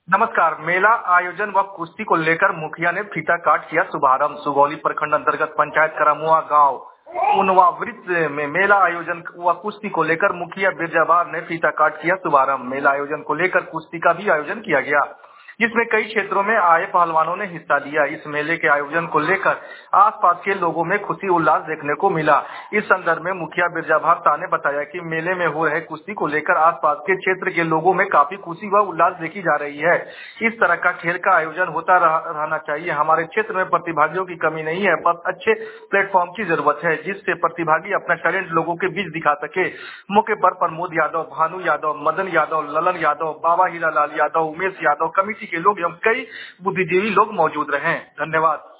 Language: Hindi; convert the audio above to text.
नमस्कार। मेला आयोजन व कुश्ती को लेकर मुखिया ने फीता काट किया शुभारंभ। सुगौली प्रखंड अंतर्गत पंचायत करमुआ गांव उनवावृत में मेला आयोजन व कुश्ती को लेकर मुखिया बिरजाभार ने फीता काट किया शुभारंभ। मेला आयोजन को लेकर कुश्ती का भी आयोजन किया गया, जिसमें कई क्षेत्रों में आए पहलवानों ने हिस्सा लिया। इस मेले के आयोजन को लेकर आसपास के लोगों में खुशी उल्लास देखने को मिला। इस संदर्भ में मुखिया बिरजाभार शाह ने बताया कि मेले में हो रहे कुश्ती को लेकर आसपास के क्षेत्र के लोगों में काफी खुशी व उल्लास देखी जा रही है। इस तरह का खेल का आयोजन होता रहना चाहिए। हमारे क्षेत्र में प्रतिभागियों की कमी नहीं है, बस अच्छे प्लेटफॉर्म की जरूरत है, जिससे प्रतिभागी अपना टैलेंट लोगों के बीच दिखा सके। मौके पर प्रमोद यादव, भानु यादव, मदन यादव, ललन यादव, बाबा हीरालाल यादव, उमेश यादव, कमेटी के लोग एवं कई बुद्धिजीवी लोग मौजूद रहे। धन्यवाद।